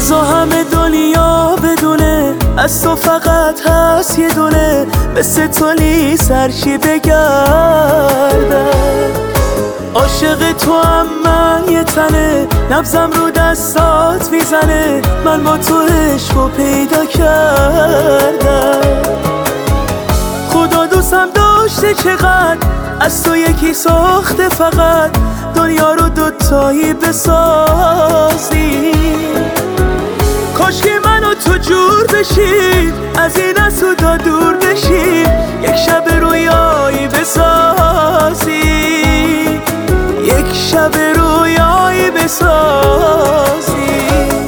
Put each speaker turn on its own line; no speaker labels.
بذار همه دنیا بدونه از تو فقط هست یه دونه، مثل تو نیست هرچی بگردم. عاشق تو هم من یه تنه، نبضم رو دستات میزنه، من با تو عشقو پیدا کردم. خدا دوستم داشته چقدر، از تو یکی ساخته فقط، دنیا رو دوتایی بسازی. کاش که من و تو جور بشیم، از این اسودا دور بشیم، یک شب رویایی بسازی، یک شب رویایی بسازی.